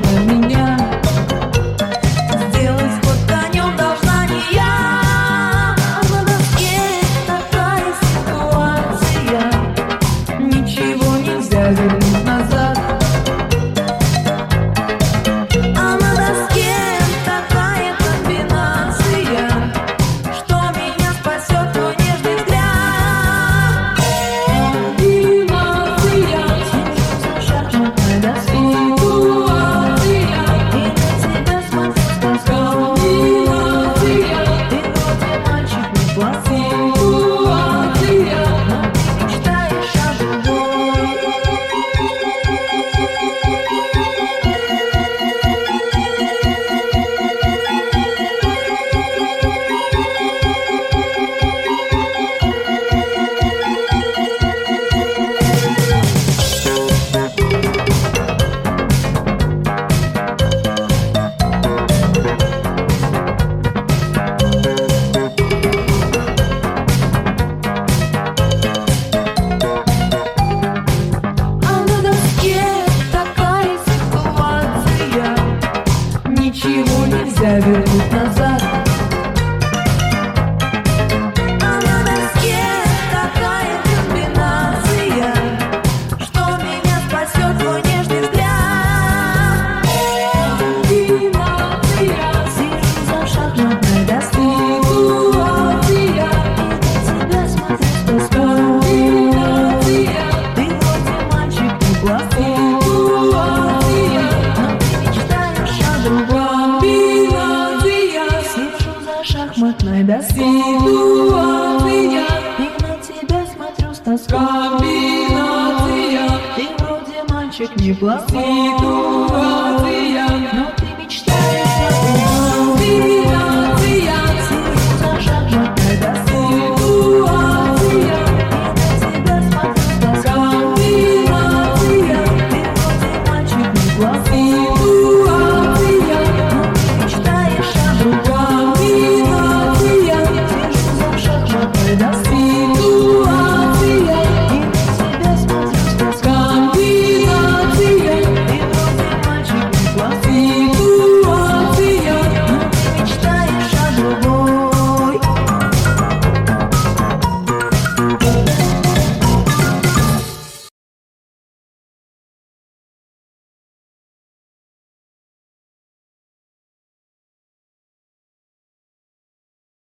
для меня. Сделать ход конем должна не я, а на доске такая ситуация. Ничего нельзя вернуть назад. А на доске такая комбинация, что меня спасет твой нежный взгляд. Комбинация, За шахматной доской ситуация, и на тебя смотрю с тоской. комбинация, Ты вроде мальчик неплохой, ситуация. но ты мечтаешь о другой. А на доске такая ситуация, Ничего нельзя вернуть назад. а на доске такая комбинация, что меня спасет твой нежный взгляд. Комбинация, Сижу за шахматной доской ситуация, и на тебя смотрю с тоской. комбинация, Ты вроде мальчик неплохой, ситуация. но ты мечтаешь о другом. Комбинация, Сижу за шахматной доской ситуация, и на тебя смотрю с тоской. комбинация, Ты вроде мальчик неплохой, ситуация.